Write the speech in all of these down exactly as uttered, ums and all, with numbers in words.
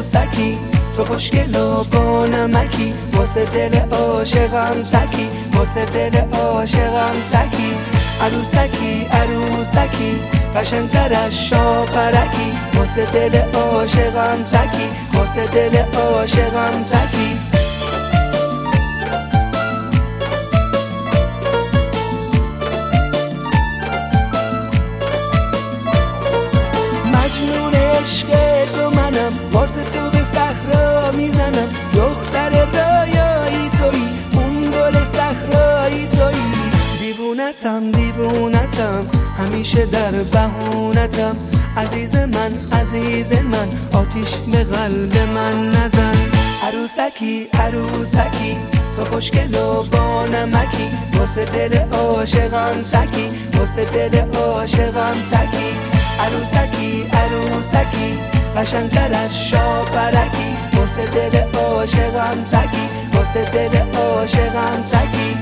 عروسکی تو خوشگل و با نمکی، واسه دل عاشقم تکی، واسه دل عاشقم تکی. عروسکی عروسکی قشنگتر از شاپرکی، واسه دل عاشقم تکی، واسه دل عاشقم تکی. مجنون عشق تو منم، واسه تو به صحرا میزنم. دختر رایایی تویی، اون گل صحرایی تویی. دیوونتم دیوونتم همیشه در بهونتم. عزیز من عزیز من آتیش به قلب من نزن. عروسکی عروسکی تو خوشگل و با نمکی، واسه دل عاشقم تکی، واسه دل عاشقم تکی. عروسکی عروسکی قشنگتر از شاپرکی، واسه دل عاشقم تکی، واسه دل عاشقم تکی.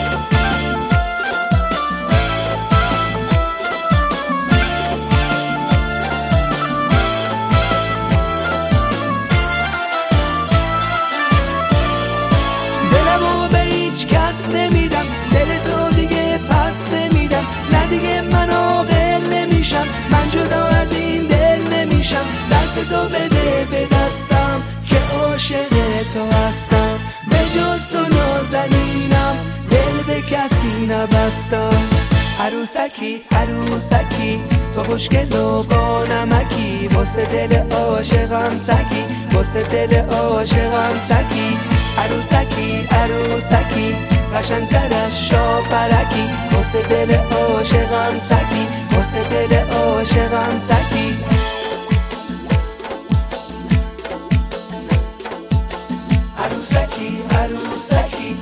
دلمو به هیچ کس نمیدم، دل تو دیگه پس نمیدم. نه دیگه منو قل نمیشم، من جدا از این دل نمیشم. دست تو بده به دستم که عاشق تو هستم. به جز تو نازنینم دل به کسی نبستم. عروسکی عروسکی تو خوشگل و با نمکی، واسه دل عاشقم تکی، واسه دل عاشقم تکی. عروسکی عروسکی قشنگتر از شاپرکی، واسه دل عاشقم تکی، واسه دل عاشقم تکی. عروسکی عروسکی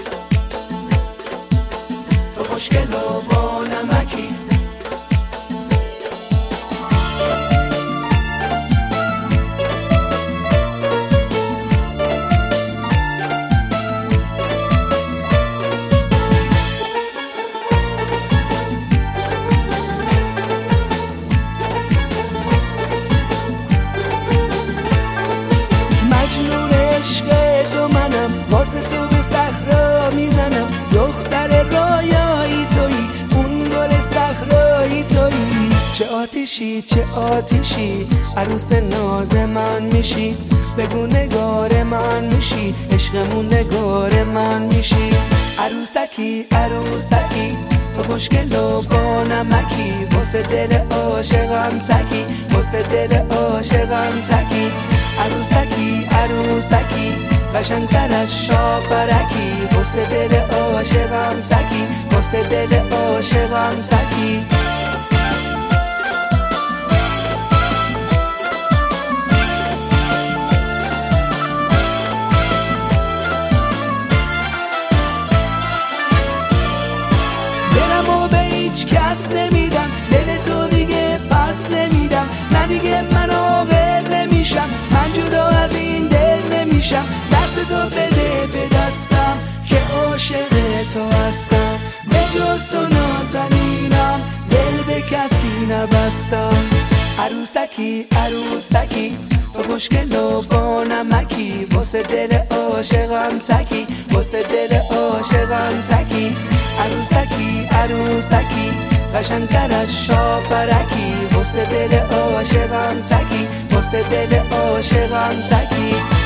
تو خوشگل و با نمکی. مجنون عشق تو منم، واسه تو به صحرا میزنم. دختر رایایی تویی، اون گل صحرایی تویی. چه آتیشی چه آتیشی عروس ناز من میشی. بگو نگار من میشی، عشقمون نگار من میشی. عروسکی عروسکی تو خوشگل و با نمکی، واسه دل عاشقم تکی، واسه دل عاشقم تکی. عروسکی عروسکی قشنگتر از شاپرکی، واسه دل عاشقم تکی، واسه دل عاشقم تکی. دلمو به هیچ کس نمیدم، دل تو دیگه پس نمیدم. نه دیگه منو قل نمیشم، من جدا از این دل نمیشم. دست تو بده به دستم که عاشق تو هستم. به جز تو نازنینم دل به کسی نبستم. عروسکی عروسکی تو خوشگل و با نمکی، واسه دل عاشقم تکی، واسه دل عاشقم تکی. عروسکی عروسکی قشنگتر از شاپرکی، واسه دل عاشقم تکی، واسه دل عاشقم تکی.